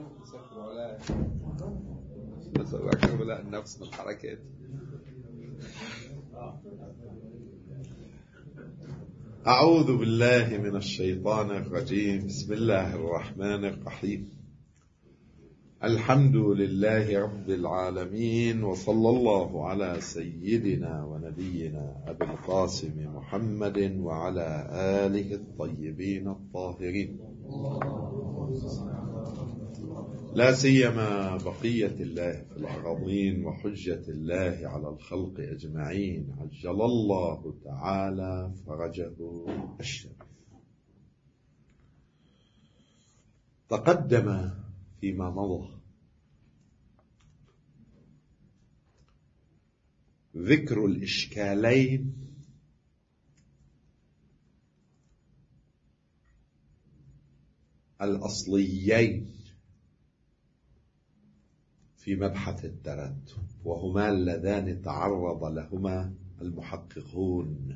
ولا النفس من الحركات. أعوذ بالله من الشيطان الرجيم. بسم الله الرحمن الرحيم. الحمد لله رب العالمين، وصلى الله على سيدنا ونبينا أبي القاسم محمد وعلى آله الطيبين الطاهرين، لا سيما بقية الله في الأرضين وحجة الله على الخلق أجمعين، عجل الله تعالى فرجه الشريف. تقدم فيما مضى ذكر الإشكالين الأصليين في مبحث الترتب، وهما اللذان تعرض لهما المحققون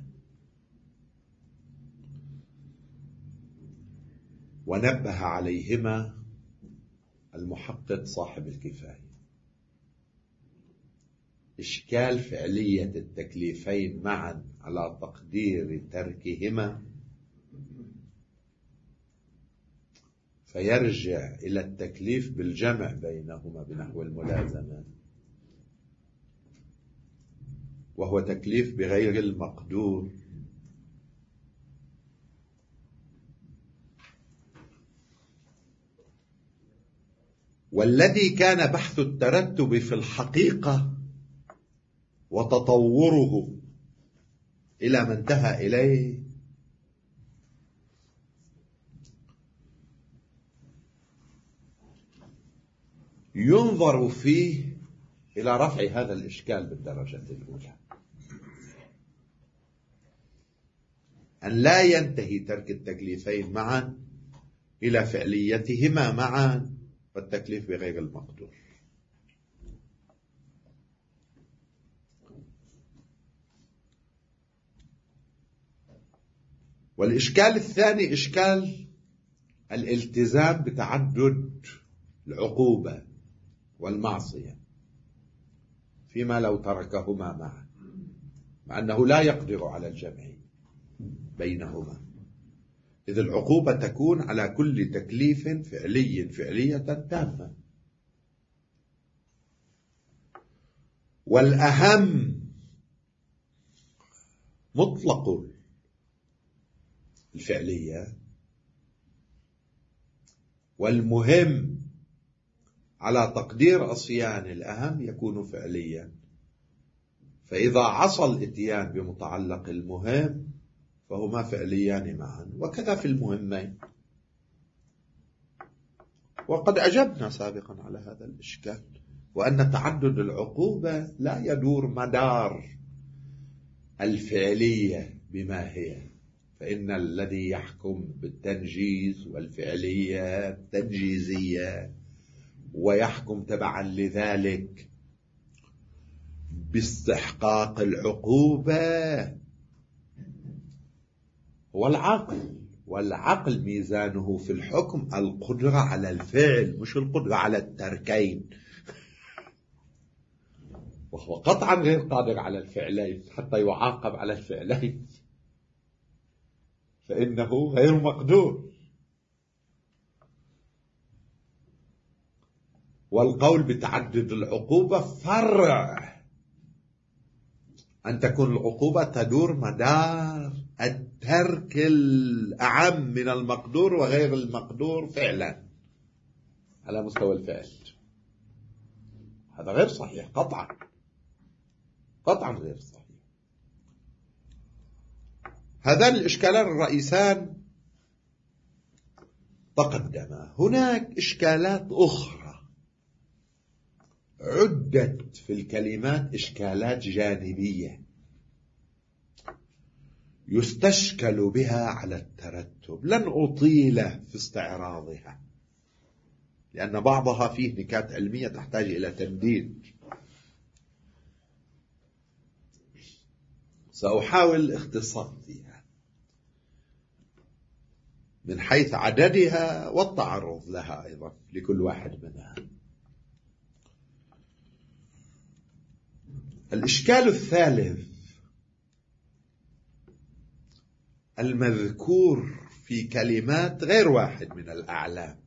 ونبه عليهما المحقق صاحب الكفاية: إشكال فعلية التكليفين معا على تقدير تركهما، فيرجع إلى التكليف بالجمع بينهما بنحو الملازمة، وهو تكليف بغير المقدور، والذي كان بحث الترتب في الحقيقة وتطوره إلى ما انتهى إليه ينظر فيه إلى رفع هذا الإشكال بالدرجة الأولى، أن لا ينتهي ترك التكليفين معا إلى فعليتهما معا والتكليف بغير المقدور. والإشكال الثاني إشكال الالتزام بتعدد العقوبة والمعصية فيما لو تركهما معا، مع أنه لا يقدر على الجمع بينهما، إذ العقوبة تكون على كل تكليف فعلية تامة. والأهم مطلق الفعلية، والمهم على تقدير عصيان الأهم يكون فعليا، فإذا عصى الإتيان بمتعلق المهم فهما فعليان معا، وكذا في المهمين. وقد أجبنا سابقا على هذا الإشكال، وأن تعدد العقوبة لا يدور مدار الفعلية بما هي، فإن الذي يحكم بالتنجيز والفعلية التنجيزية ويحكم تبعا لذلك باستحقاق العقوبة هو العقل، والعقل ميزانه في الحكم القدرة على الفعل مش القدرة على التركين، وهو قطعا غير قادر على الفعلين حتى يعاقب على الفعلين، فإنه غير مقدور. والقول بتعدد العقوبة فرع أن تكون العقوبة تدور مدار الترك الأعم من المقدور وغير المقدور فعلا على مستوى الفعل. هذا غير صحيح قطعا غير صحيح. هذان الإشكالان الرئيسان تقدما. هناك إشكالات أخرى عدت في الكلمات إشكالات جانبية يستشكل بها على الترتب، لن أطيل في استعراضها لأن بعضها فيه نكات علمية تحتاج إلى تمديد. سأحاول اختصار فيها. من حيث عددها والتعرض لها أيضا لكل واحد منها. الإشكال الثالث المذكور في كلمات غير واحد من الأعلام،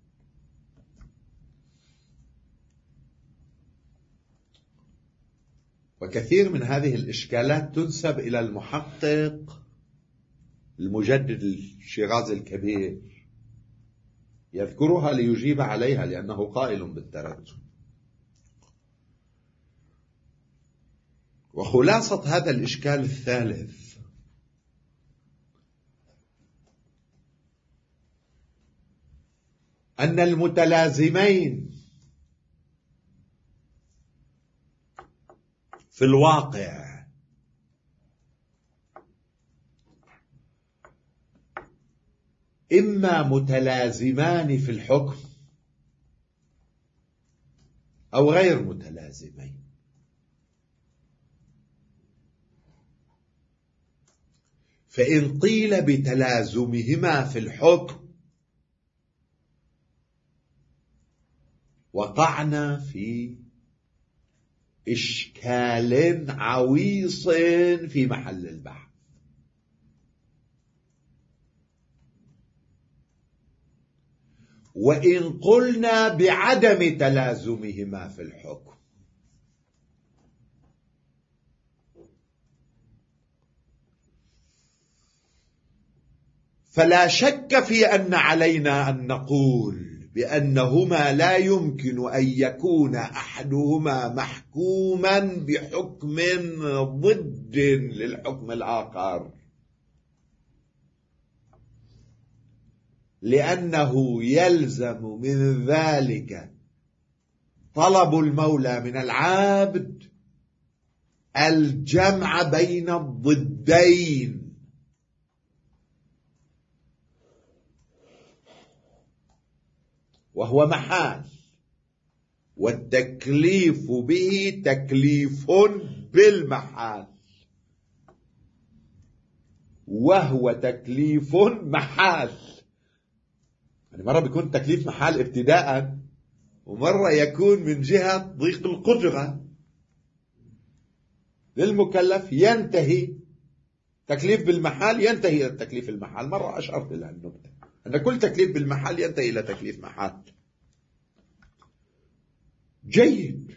وكثير من هذه الإشكالات تنسب إلى المحقق المجدد الشيرازي الكبير، يذكرها ليجيب عليها لأنه قائل بالترتب. وخلاصة هذا الإشكال الثالث أن المتلازمين في الواقع إما متلازمان في الحكم أو غير متلازمين. فإن قيل بتلازمهما في الحكم وقعنا في إشكال عويص في محل البحث. وإن قلنا بعدم تلازمهما في الحكم فلا شك في أن علينا أن نقول بأنهما لا يمكن أن يكون أحدهما محكوما بحكم ضد للحكم الآخر، لأنه يلزم من ذلك طلب المولى من العبد الجمع بين الضدين، وهو محال، والتكليف به تكليف بالمحال، وهو تكليف محال. يعني مرة بيكون تكليف محال ابتداء، ومرة يكون من جهة ضيق القدرة للمكلف، ينتهي تكليف بالمحال ينتهي إلى التكليف المحال. مرة أشرت إلى النقطة أن كل تكليف بالمحال ينتهي إلى تكليف محال. جيد،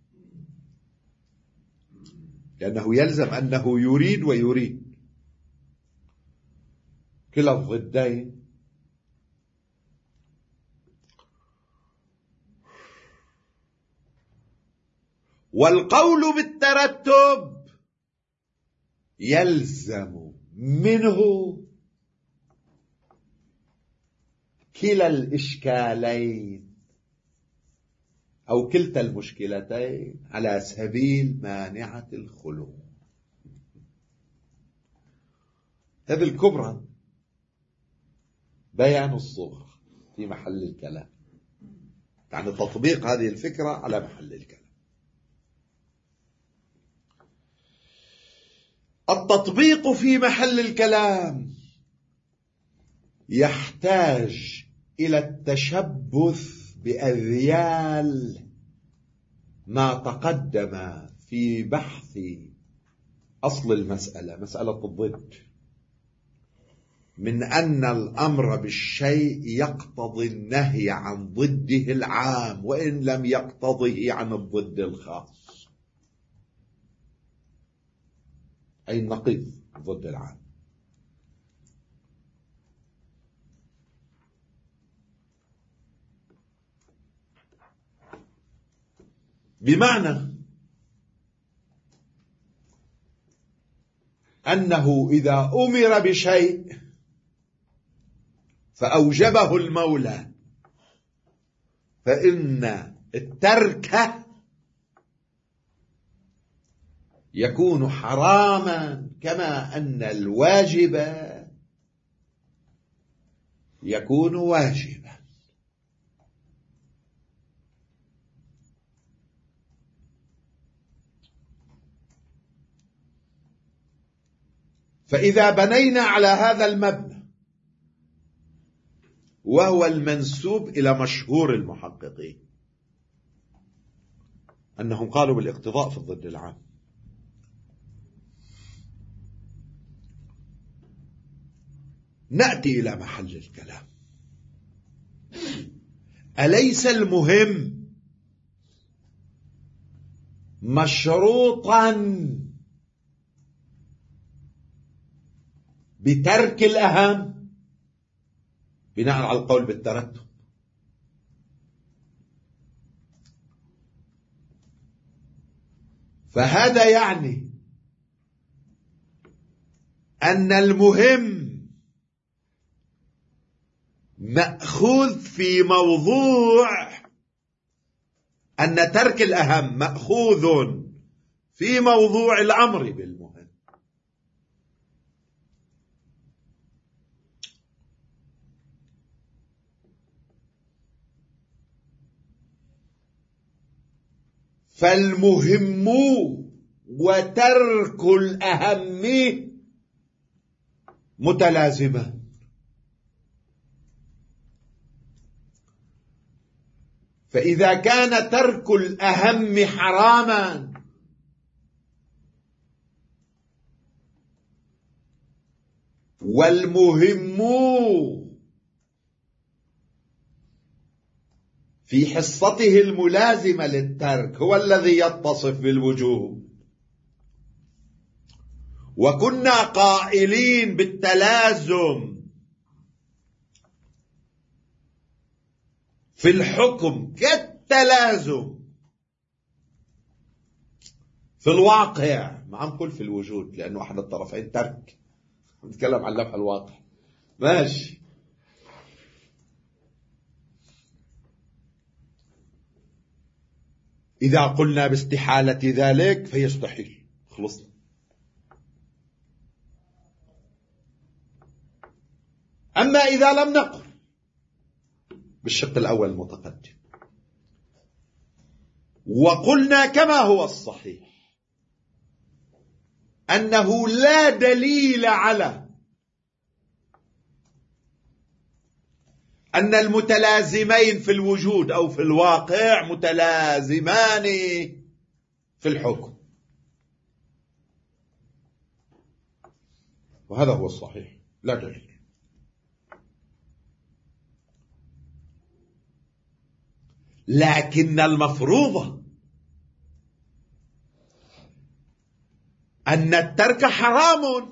لأنه يلزم أنه يريد ويريد كلا الضدين. والقول بالترتب يلزم منه كلا الإشكالين أو كلتا المشكلتين على سبيل مانعة الخلو. هذه الكبرى بيان الصغرى في محل الكلام، يعني تطبيق هذه الفكرة على محل الكلام. التطبيق في محل الكلام يحتاج إلى التشبث بأذيال ما تقدم في بحث أصل المسألة، مسألة الضد، من أن الأمر بالشيء يقتضي النهي عن ضده العام وإن لم يقتضه عن الضد الخاص، أي النقيض ضد العام. بمعنى أنه إذا أمر بشيء فأوجبه المولى فإن الترك يكون حراما، كما أن الواجب يكون واجبا. فإذا بنينا على هذا المبنى وهو المنسوب إلى مشهور المحققين أنهم قالوا بالاقتضاء في الضد العام. نأتي إلى محل الكلام. أليس المهم مشروطا بترك الأهم بناء على القول بالترتب؟ فهذا يعني أن المهم مأخوذ في موضوع أن ترك الأهم مأخوذ في موضوع الأمر بالمهم. فالمهم وترك الأهم متلازمان. فإذا كان ترك الأهم حراما والمهم في حصته الملازمة للترك هو الذي يتصف بالوجوب، وكنا قائلين بالتلازم في الحكم كالتلازم في الواقع، ما عم نقول في الوجود لأنه أحد الطرفين ترك، نتكلم عن لمح الواقع ماشي. إذا قلنا باستحالة ذلك فيستحيل، خلصنا. أما إذا لم نقل بالشق الأول المتقدم وقلنا كما هو الصحيح أنه لا دليل على أن المتلازمين في الوجود أو في الواقع متلازمان في الحكم، وهذا هو الصحيح، لا دليل. لكن المفروض أن الترك حرام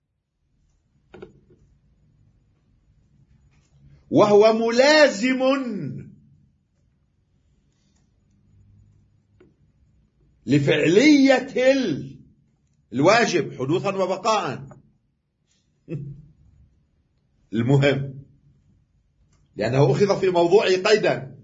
وهو ملازم لفعلية الواجب حدوثا وبقاء المهم، لأنه أخذ في موضوع قيدا.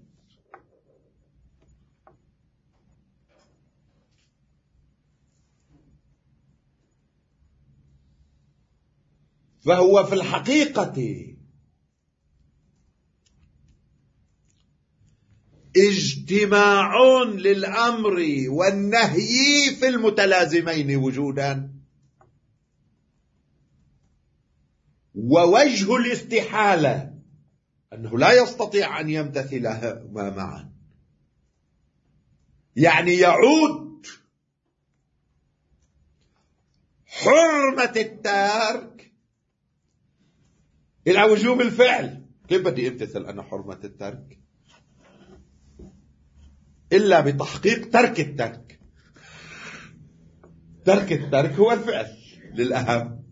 فهو في الحقيقة اجتماع للأمر والنهي في المتلازمين وجودا، ووجه الاستحالة أنه لا يستطيع أن يمتثلهما معا، يعني يعود حرمة الترك إلى وجوب الفعل. كيف بدي امتثل أنا حرمة الترك إلا بتحقيق ترك الترك؟ ترك الترك هو الفعل للأهم.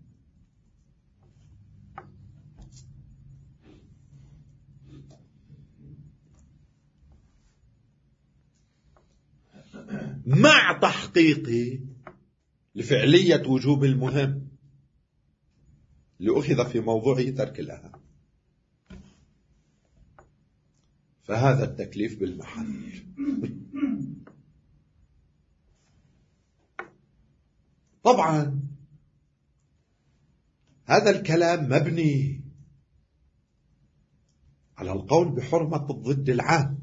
مع تحقيق لفعلية وجوب المهم لأخذ في موضوعه ترك الأهم، فهذا التكليف بالمحل. طبعا هذا الكلام مبني على القول بحرمة الضد العام،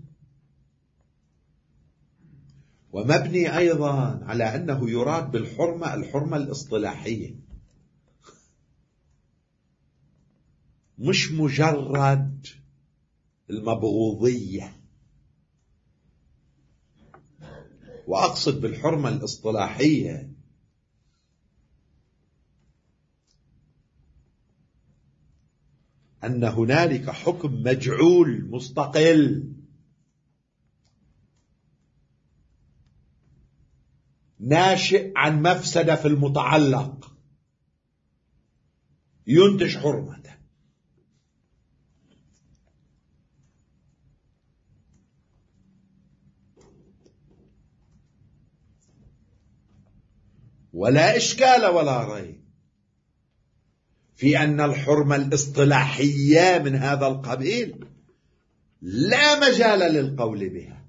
ومبني أيضا على أنه يراد بالحرمة الحرمة الاصطلاحية، مش مجرد المبغوضية. وأقصد بالحرمة الاصطلاحية أن هنالك حكم مجعول مستقل ناشئ عن مفسدة في المتعلق ينتج حرمته، ولا إشكال ولا ريب في أن الحرمة الاصطلاحية من هذا القبيل لا مجال للقول بها.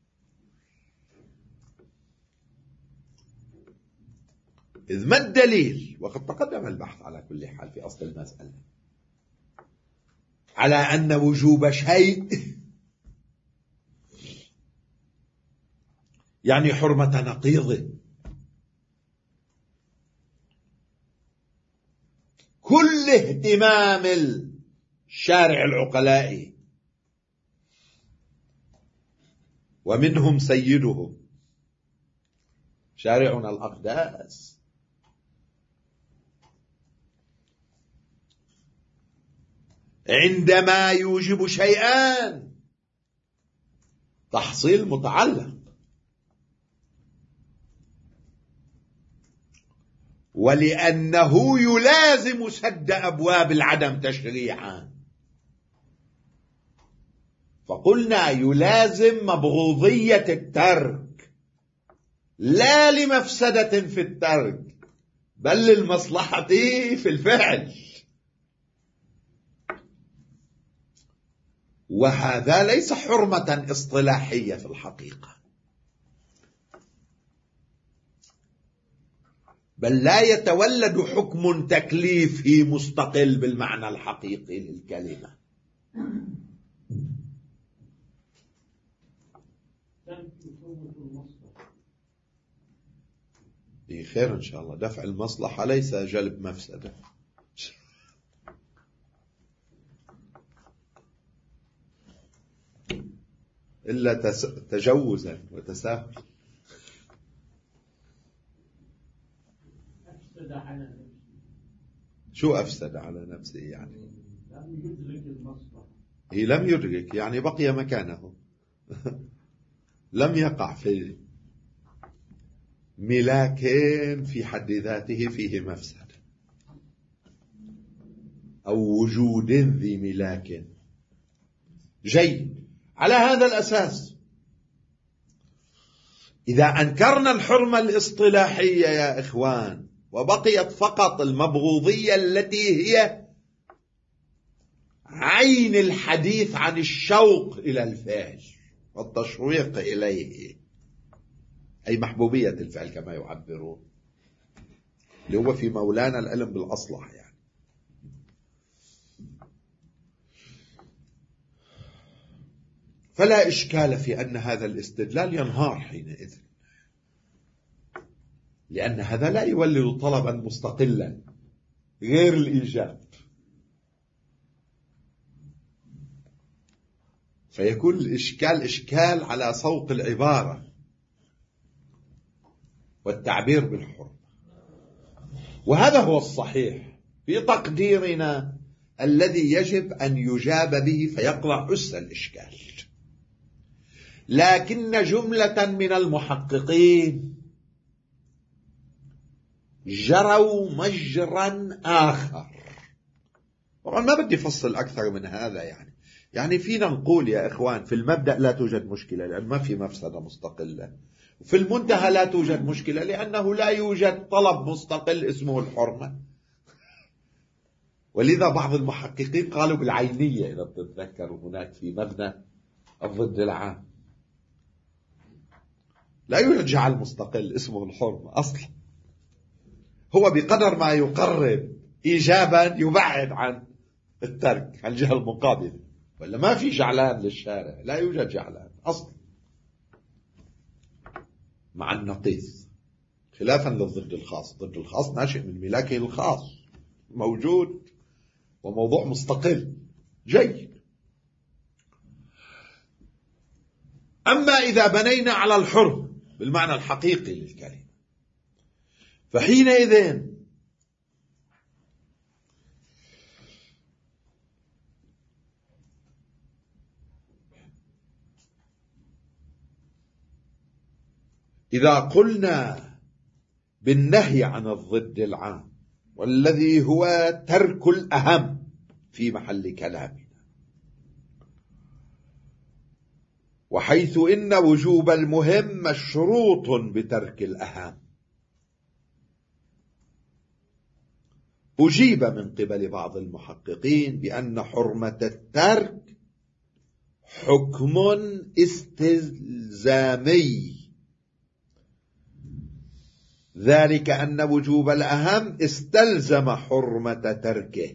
إذ ما الدليل؟ وقد تقدم البحث على كل حال في أصل المسألة على أن وجوب شيء يعني حرمة نقيضه. كل اهتمام الشارع العقلاء ومنهم سيده شارعنا الأقداس عندما يوجب شيئان تحصيل متعلق، ولأنه يلازم سد أبواب العدم تشريعا، فقلنا يلازم مبغوضية الترك لا لمفسدة في الترك بل للمصلحة في الفعل. وهذا ليس حرمة اصطلاحية في الحقيقة، بل لا يتولد حكم تكليفي مستقل بالمعنى الحقيقي للكلمة. خير إن شاء الله، دفع المصلحة ليس جلب مفسدة. إلا تجوزا وتساهل. شو أفسد على نفسه يعني؟ لم يدرك المصلحة. هي لم يدرك يعني بقي مكانه لم يقع في ملاك في حد ذاته فيه مفسدة أو وجود ذي ملاك. جيد. على هذا الأساس إذا أنكرنا الحرمة الاصطلاحية يا إخوان وبقيت فقط المبغوضية التي هي عين الحديث عن الشوق إلى الفعل والتشويق إليه، أي محبوبية الفعل كما يعبرون، اللي هو في مولانا العلم بالأصلح يعني. فلا إشكال في أن هذا الاستدلال ينهار حينئذ، لأن هذا لا يولد طلبا مستقلا غير الإيجاب، فيكون الإشكال إشكال على سوق العبارة والتعبير بالحرمة. وهذا هو الصحيح في تقديرنا الذي يجب أن يجاب به فيقضع أس الإشكال. لكن جملة من المحققين جروا مجرا آخر. طبعا ما بدي أفصل أكثر من هذا يعني فينا نقول يا إخوان في المبدأ لا توجد مشكلة لأن ما في مفسدة مستقلة، وفي المنتهى لا توجد مشكلة لأنه لا يوجد طلب مستقل اسمه الحرمة. ولذا بعض المحققين قالوا بالعينية إذا تتذكروا هناك في مبنى الضد العام لا يوجد جعل مستقل اسمه الحرمة أصلا، هو بقدر ما يقرب إيجابا يبعد عن الترك عن الجهة المقابلة، ولا ما في جعلان للشارع، لا يوجد جعلان أصلا مع النقيض، خلافا للضد الخاص. ضد الخاص ناشئ من ملاكه الخاص موجود وموضوع مستقل. جيد. أما إذا بنينا على الحرمة بالمعنى الحقيقي للكلمة، فحينئذ إذا قلنا بالنهي عن الضد العام والذي هو ترك الأهم في محل كلامنا، وحيث إن وجوب المهم مشروط بترك الأهم، أجيب من قبل بعض المحققين بأن حرمة الترك حكم استلزامي، ذلك أن وجوب الأهم استلزم حرمة تركه،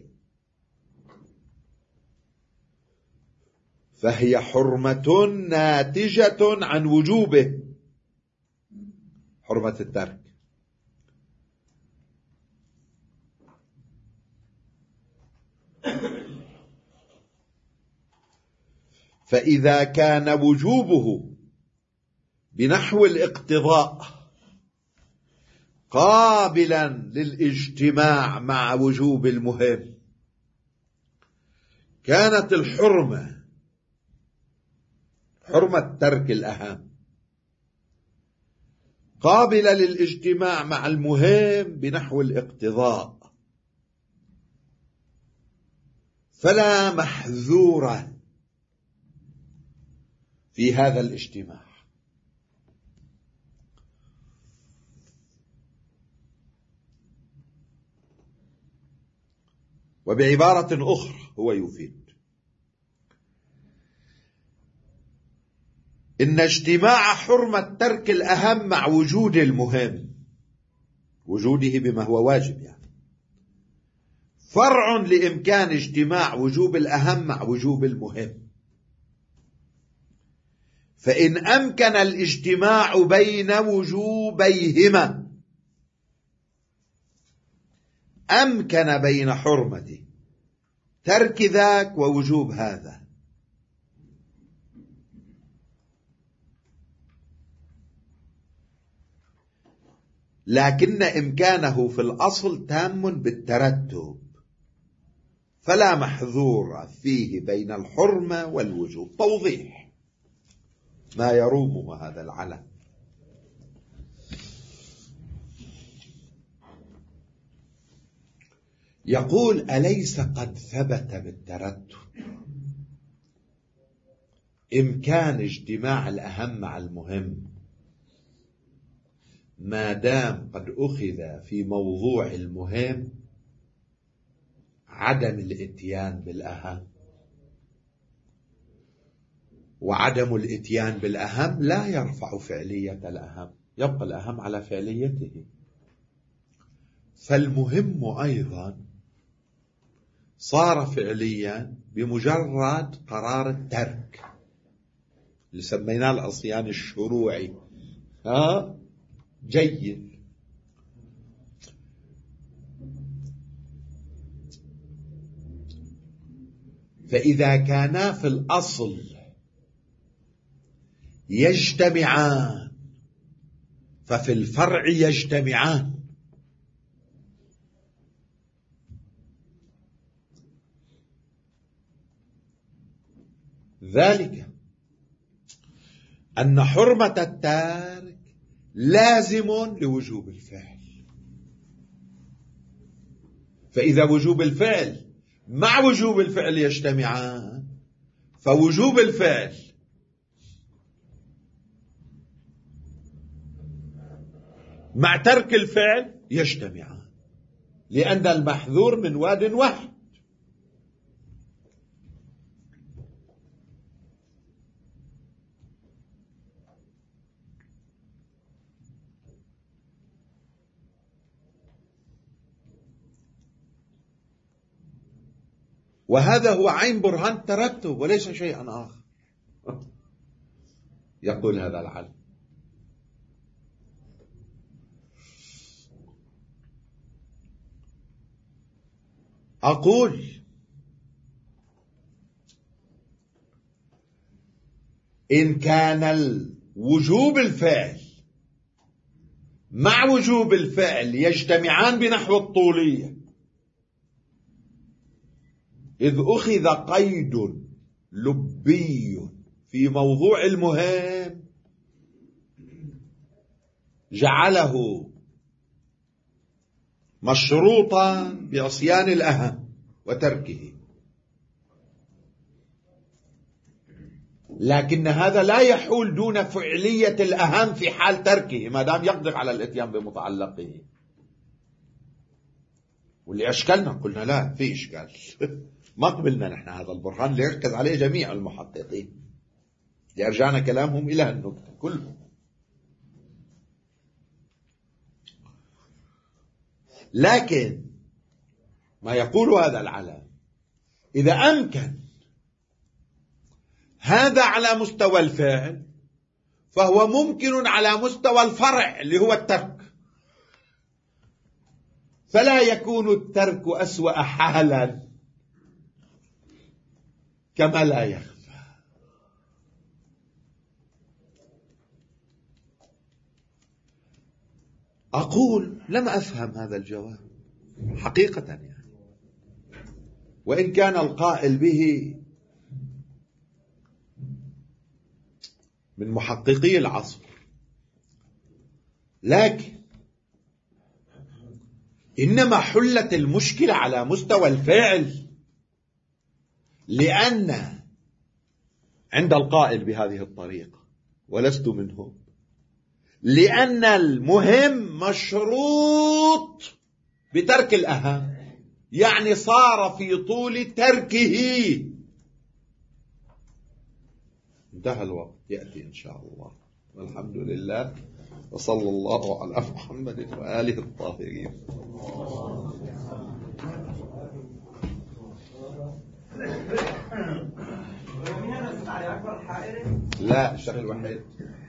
فهي حرمة ناتجة عن وجوبه، حرمة الترك. فإذا كان وجوبه بنحو الاقتضاء قابلا للاجتماع مع وجوب المهم، كانت الحرمة، حرمة ترك الأهم، قابلة للاجتماع مع المهم بنحو الاقتضاء، فلا محذور في هذا الاجتماع. وبعبارة أخرى هو يفيد إن اجتماع حرمة ترك الأهم مع وجود المهم، وجوده بما هو واجب يعني، فرع لإمكان اجتماع وجوب الأهم مع وجوب المهم. فإن أمكن الاجتماع بين وجوبيهما أمكن بين حرمة ترك ذاك ووجوب هذا، لكن إمكانه في الأصل تام بالترتب، فلا محذور فيه بين الحرمة والوجوب. توضيح ما يرومه هذا العلم. يقول: أليس قد ثبت بالترتب إمكان اجتماع الأهم مع المهم ما دام قد أخذ في موضوع المهم عدم الإتيان بالأهم، وعدم الإتيان بالأهم لا يرفع فعلية الأهم، يبقى الأهم على فعليته. فالمهم أيضا صار فعليا بمجرد قرار الترك اللي سميناه العصيان الشروعي. جيد. فإذا كانا في الأصل يجتمعان ففي الفرع يجتمعان. ذلك أن حرمة التارك لازم لوجوب الفعل، فإذا وجوب الفعل مع وجوب الفعل يجتمعان فوجوب الفعل مع ترك الفعل يجتمعان، لأن المحذور من واد واحد. وهذا هو عين برهان الترتب وليس شيئا آخر. يقول هذا العلم: أقول إن كان وجوب الفعل مع وجوب الفعل يجتمعان بنحو الطولية، إذ أخذ قيد لبي في موضوع المهم جعله مشروطا بعصيان الأهم وتركه، لكن هذا لا يحول دون فعلية الأهم في حال تركه ما دام يقدر على الاتيان بمتعلقه. واللي أشكلنا قلنا لا في إشكال ما قبلنا نحن هذا البرهان اللي يركز عليه جميع المحققين، يرجعنا كلامهم إلى النكتة كلهم. لكن ما يقول هذا العلم إذا أمكن هذا على مستوى الفعل فهو ممكن على مستوى الفرع اللي هو الترك، فلا يكون الترك أسوأ حالا كما لا يخفى. أقول لم أفهم هذا الجواب حقيقة يعني، وإن كان القائل به من محققي العصر، لكن إنما حلت المشكلة على مستوى الفعل، لأن عند القائل بهذه الطريقة ولست منهم، لأن المهم مشروط بترك الأهم، يعني صار في طول تركه. انتهى الوقت، يأتي إن شاء الله، والحمد لله، وصلى الله على محمد وآله الطاهرين. لا، الشيخ الوحيد.